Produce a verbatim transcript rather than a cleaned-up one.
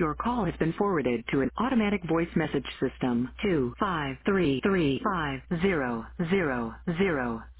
Your call has been forwarded to an automatic voice message system. Two five three three five zero zero zero